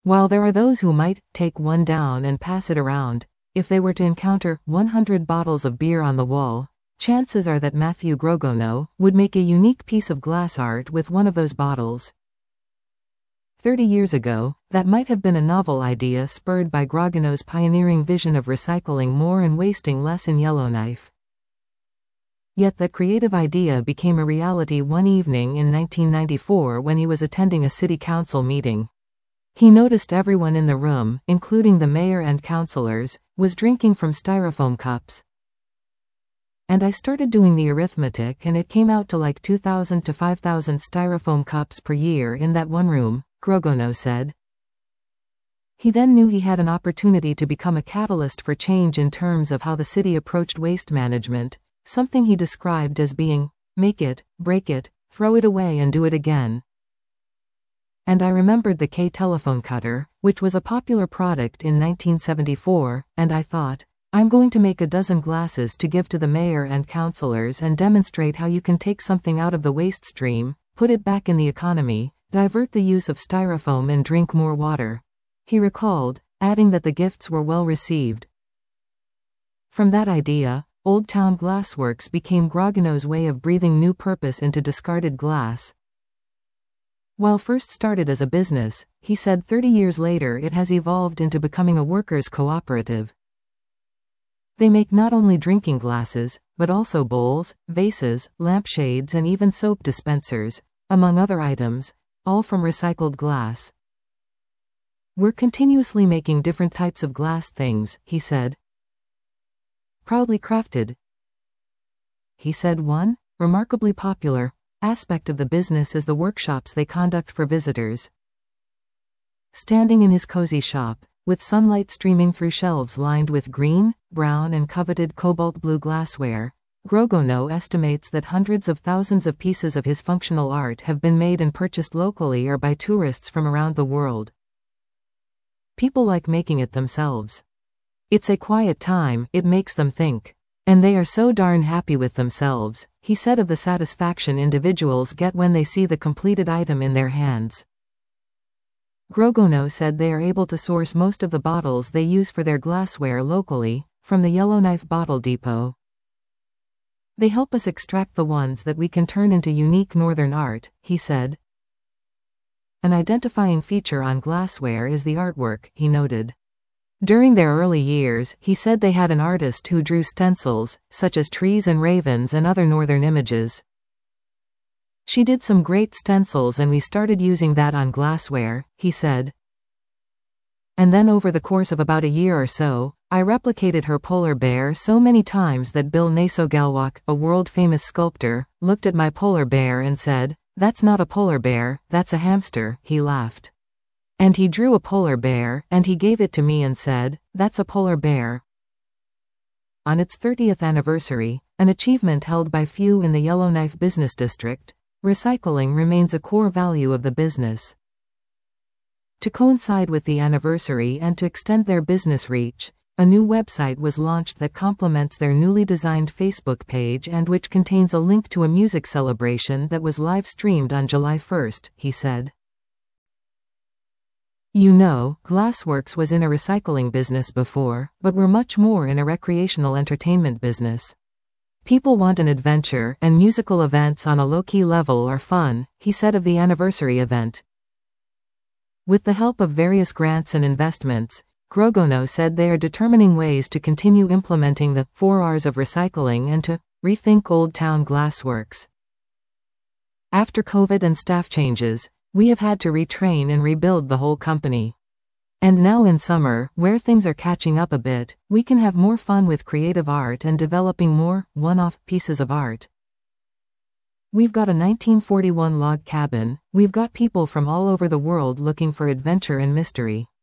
While there are those who might take one down and pass it around, if they were to encounter 100 bottles of beer on the wall, chances are that Matthew Grogono would make a unique piece of glass art with one of those bottles. 30 years ago, that might have been a novel idea spurred by Grogono's pioneering vision of recycling more and wasting less in Yellowknife. Yet that creative idea became a reality one evening in 1994 when he was attending a city council meeting. He noticed everyone in the room, including the mayor and councilors, was drinking from styrofoam cups. And I started doing the arithmetic and it came out to like 2,000 to 5,000 styrofoam cups per year in that one room, Grogono said. He then knew he had an opportunity to become a catalyst for change in terms of how the city approached waste management, something he described as being, make it, break it, throw it away and do it again. And I remembered the K telephone cutter, which was a popular product in 1974, and I thought, I'm going to make a dozen glasses to give to the mayor and councilors and demonstrate how you can take something out of the waste stream, put it back in the economy, divert the use of styrofoam and drink more water. He recalled, adding that the gifts were well received. From that idea, Old Town Glassworks became Grogono's way of breathing new purpose into discarded glass. While first started as a business, he said 30 years later it has evolved into becoming a workers' cooperative. They make not only drinking glasses, but also bowls, vases, lampshades and even soap dispensers, among other items, all from recycled glass. We're continuously making different types of glass things, he said. Proudly crafted. He said one remarkably popular aspect of the business is the workshops they conduct for visitors. Standing in his cozy shop, with sunlight streaming through shelves lined with green, brown and coveted cobalt blue glassware, Grogono estimates that hundreds of thousands of pieces of his functional art have been made and purchased locally or by tourists from around the world. People like making it themselves. It's a quiet time, it makes them think. And they are so darn happy with themselves, he said of the satisfaction individuals get when they see the completed item in their hands. Grogono said they are able to source most of the bottles they use for their glassware locally, from the Yellowknife Bottle Depot. They help us extract the ones that we can turn into unique northern art, he said. An identifying feature on glassware is the artwork, he noted. During their early years, he said they had an artist who drew stencils, such as trees and ravens and other northern images. She did some great stencils and we started using that on glassware, he said. And then over the course of about a year or so, I replicated her polar bear so many times that Bill Nasogalwak, a world-famous sculptor, looked at my polar bear and said, "That's not a polar bear, that's a hamster," he laughed. And he drew a polar bear, and he gave it to me and said, "That's a polar bear." On its 30th anniversary, an achievement held by few in the Yellowknife Business District, recycling remains a core value of the business. To coincide with the anniversary and to extend their business reach, a new website was launched that complements their newly designed Facebook page and which contains a link to a music celebration that was live-streamed on July 1st, he said. You know, Glassworks was in a recycling business before, but we're much more in a recreational entertainment business. People want an adventure, and musical events on a low-key level are fun, he said of the anniversary event. With the help of various grants and investments, Grogono said they are determining ways to continue implementing the 4 R's of recycling and to rethink Old Town Glassworks. After COVID and staff changes, we have had to retrain and rebuild the whole company. And now in summer, where things are catching up a bit, we can have more fun with creative art and developing more one-off pieces of art. We've got a 1941 log cabin, we've got people from all over the world looking for adventure and mystery.